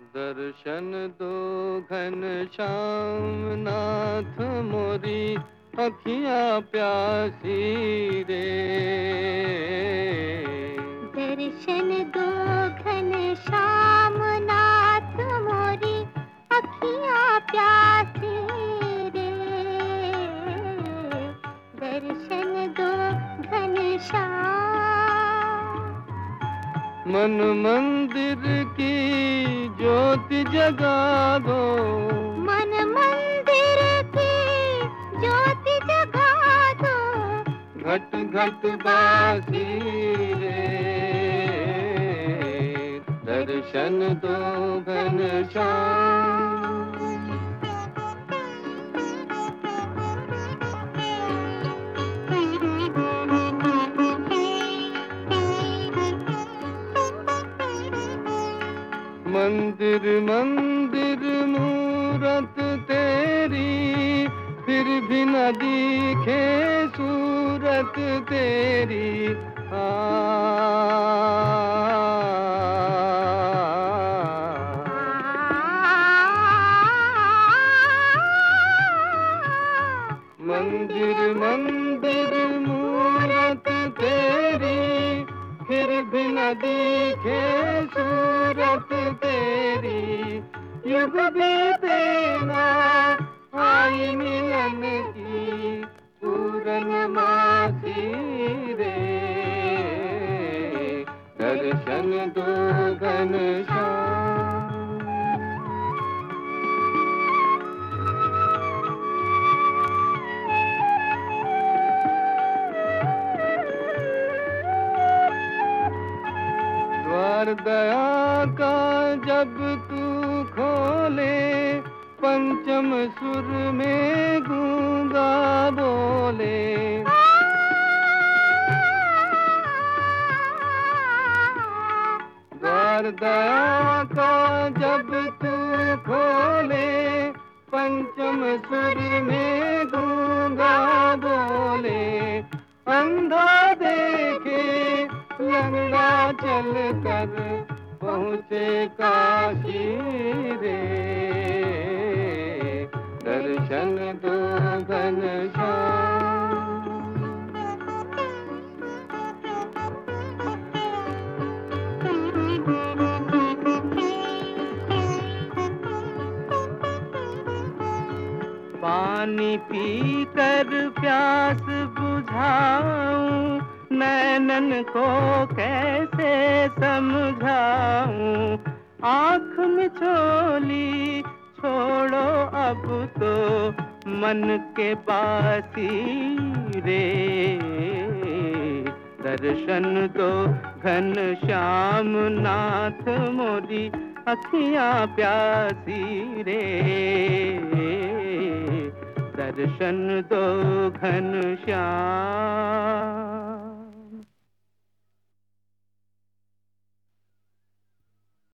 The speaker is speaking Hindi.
दर्शन दो घन श्याम नाथ मोरी अखियाँ प्यासी रे। दर्शन दो घन श्याम नाथ मोरी अखियाँ प्यासी रे। दर्शन दो घन श्याम। मन मंदिर की ज्योति जगा दो। मन मंदिर की ज्योति जगा दो। घट घट बासी रे। दर्शन दो घन श्याम। मंदिर मंदिर मूरत तेरी, फिर भी न दिखे सूरत तेरी। मंदिर मंदिर मूरत तेरी, फिर भी न दिखे सूरत तेरी। युग बीते ना आई मिलन की पूर्णमासी रे। दर्शन दो घन श्याम। द्वार दया का जब तू खोले, पंचम सुर में गूंगा बोले। द्वार दया का जब तू खोले, पंचम सुर में गूंगा बोले। अंधा देखे लंगड़ा चल कर पहुँचे काशी रे। दर्शन दो घन श्याम। पानी पीकर प्यास बुझाऊं, नैनन को कैसे समझाऊं। आँख में झोली छोड़ो अब तो मन के बासी रे। दर्शन दो घन श्याम नाथ मोरी अखियाँ प्यासी रे। दर्शन दो घन श्याम।